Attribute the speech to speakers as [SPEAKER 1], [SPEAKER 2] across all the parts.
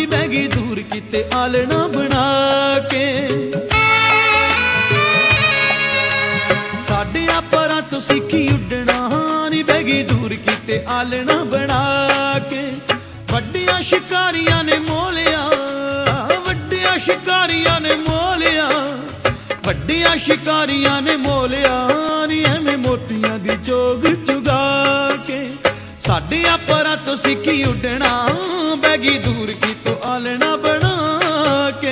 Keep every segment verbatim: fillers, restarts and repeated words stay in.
[SPEAKER 1] ਬਹਿ ਗਈ ਦੂਰ ਕਿਤੇ ਆਲਣਾ ਬਣਾ ਕੇ। ਸਾਡਿਆਂ ਪਰਾਂ ਤੋਂ ਸਿੱਖੀ ਉੱਡਣਾ ਨੀ ਬਹਿ ਗਈ ਦੂਰ ਕਿਤੇ ਆਲਣਾ ਬਣਾ ਕੇ। ਵੱਡੀਆਂ ਸ਼ਿਕਾਰੀਆਂ ਨੇ ਮੋਲਿਆ, ਵੱਡੀਆਂ ਸ਼ਿਕਾਰੀਆਂ ਨੇ ਮੋਲਿਆ, ਵੱਡੀਆਂ ਸ਼ਿਕਾਰੀਆਂ ਨੇ ਮੋਲਿਆ ਨੀ ਐਵੇਂ ਮੋਤੀਆਂ ਦੀ ਚੋਗ ਚੁਗਾ ਕੇ। ਸਾਡਿਆਂ ਪਰਾਂ ਤੋਂ ਸਿੱਖੀ ਉੱਡਣਾ ਬਹਿ ਗਈ ਦੂਰ ਕਿਤੋਂ ਆਲਣਾ ਬਣਾ ਕੇ।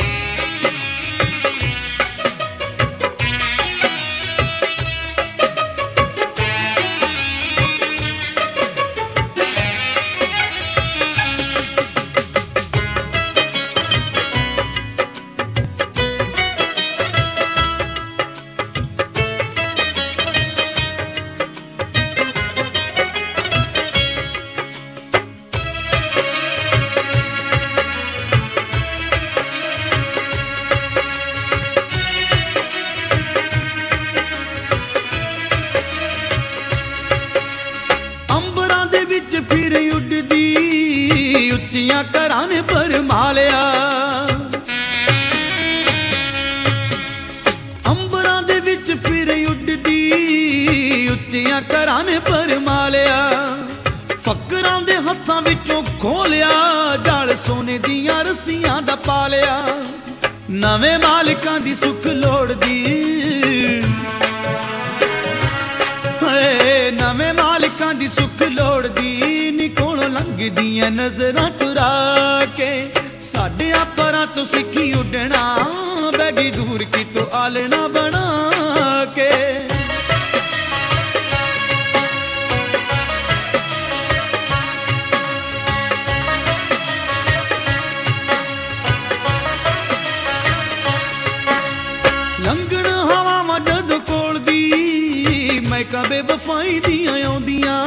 [SPEAKER 1] ਫਿਰ ਉੱਡਦੀ ਉੱਚੀਆਂ ਘਰਾਂ ਨੇ ਭਰਮਾਲਿਆ, ਅੰਬਰਾਂ ਦੇ ਵਿੱਚ ਫਿਰ ਉੱਡਦੀ ਉੱਚੀਆਂ ਘਰਾਂ ਨੇ ਭਰਮਾਲਿਆ। ਫਕਰਾਂ ਦੇ ਹੱਥਾਂ ਵਿੱਚੋਂ ਖੋਲਿਆ ਜਾਲ ਸੋਨੇ ਦੀਆਂ ਰੱਸੀਆਂ ਦਾ ਪਾਲਿਆ। ਨਵੇਂ ਮਾਲਕਾਂ ਦੀ ਸੁੱਖ ਲੋੜਦੀ, ਨਵੇਂ ਮਾਲਕਾਂ ਦੀ ਸੁੱਖ ਲੋੜਦੀ ਨੀ ਕੋਲੋਂ ਲੰਘਦੀਆਂ ਨਜ਼ਰਾਂ ਚੁਰਾ ਕੇ। ਸਾਡਿਆਂ ਪਰਾਂ ਤੋਂ ਸਿੱਖੀ ਉੱਡਣਾ ਬਹਿ ਗਈ ਦੂਰ ਕਿਤੋਂ ਆਲਣਾ ਬਣਾ ਕੇ। ਲੰਘਣ ਹਵਾਵਾਂ ਜਦੋਂ ਕੋਲ ਦੀ ਮਹਿਕਾਂ ਬੇਵਫਾਈ ਦੀਆਂ ਆਉਂਦੀਆਂ।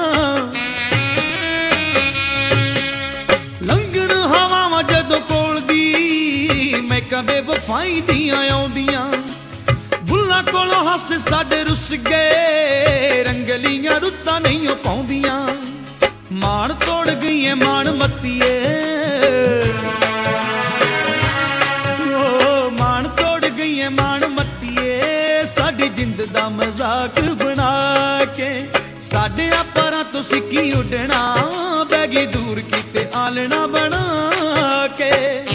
[SPEAKER 1] ਲੰਘਣ ਹਵਾਵਾਂ ਜਦੋਂ ਕੋਲ ਦੀ ਮਹਿਕਾਂ ਬੇਵਫਾਈ ਦੀਆਂ ਆਉਂਦੀਆਂ। ਬੁੱਲਾਂ ਕੋਲੋਂ ਹੱਸ ਸਾਡੇ ਰੁੱਸ ਗਏ ਰੰਗਲੀਆਂ ਰੁੱਤਾਂ ਨਹੀਂ ਉਹ ਪਾਉਂਦੀਆਂ। ਮਾਣ ਤੋੜ ਗਈਏ ਮਾਣ ਮੱਤੀਏ, ਓ ਮਾਣ ਤੋੜ ਗਈਏ ਮਾਣ ਮੱਤੀਏ ਸਾਡੀ ਜਿੰਦ ਦਾ ਮਜ਼ਾਕ ਬਣਾ ਕੇ। ਸਾਡਿਆਂ ਪਰਾਂ ਤੋਂ ਸਿੱਖੀ ਉੱਡਣਾ ਬਹਿ ਗਈ ਦੂਰ ਕਿਤੇ ਆਲਣਾ ਬਣਾ ਕੇ।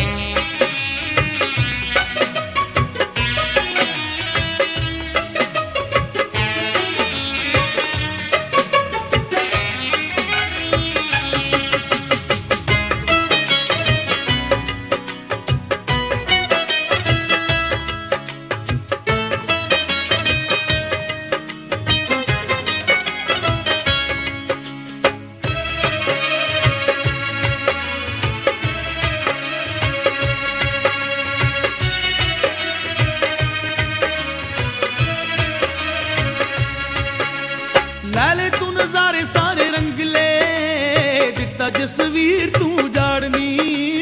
[SPEAKER 1] ਲੈ ਲੈ ਤੂੰ ਨਜ਼ਾਰੇ ਸਾਰੇ ਰੰਗਲੇ ਦਿੱਤਾ ਜਸਵੀਰ ਤੂੰ ਜਾੜਨੀ।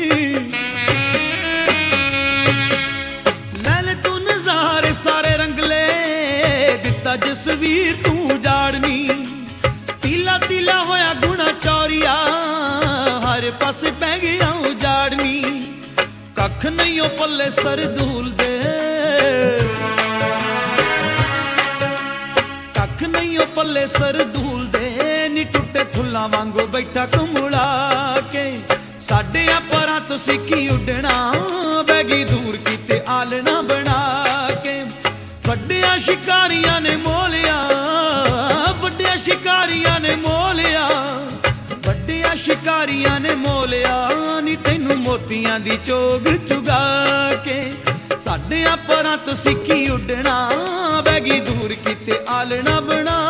[SPEAKER 1] ਲੈ ਲੈ ਤੂੰ ਨਜ਼ਾਰੇ ਸਾਰੇ ਰੰਗਲੇ ਦਿੱਤਾ ਜਸਵੀਰ ਤੂੰ ਜਾੜਨੀ। ਤੀਲਾ ਤੀਲਾ ਹੋਇਆ ਗੁਣਾ ਚੌਰੀਆ ਹਰ ਪਾਸੇ ਪੈ ਗਿਆ ਉਜਾੜਨੀ। ਕੱਖ ਨਹੀਂ ਉਹ ਪੱਲੇ ਸਰਦੂਲ ਦੇ, ਕੱਖ ਨਹੀਂ ਉਹ ਪੱਲੇ ਸਰਦੂਲ ਦੇ ਨੀ ਟੁੱਟੇ ਫੁੱਲਾਂ ਵਾਂਗੂ ਬੈਠਾ ਕਮੁਲਾ ਕੇ। ਸਾਡਿਆਂ ਪਰਾਂ ਤੋਂ ਸਿੱਖੀ ਉੱਡਣਾ ਬਹਿ ਗਈ ਦੂਰ ਕਿਤੇ ਆਲਣਾ ਬਣਾ ਕੇ। ਵੱਡੀਆਂ ਸ਼ਿਕਾਰੀਆਂ ਨੇ ਮੋਲਿਆ, ਵੱਡੀਆਂ ਸ਼ਿਕਾਰੀਆਂ ਨੇ ਮੋਲਿਆ, ਵੱਡੀਆਂ ਸ਼ਿਕਾਰੀਆਂ ਨੇ ਮੋਲਿਆ ਨੀ ਤੈਨੂੰ ਮੋਤੀਆਂ ਦੀ ਚੋਗ ਚੁਗਾ ਕੇ। ਸਾਡਿਆਂ ਪਰਾਂ ਤੋਂ ਸਿੱਖੀ ਉੱਡਣਾ ਬਹਿ ਗਈ ਦੂਰ ਕਿਤੇ ਆਲਣਾ ਬਣਾ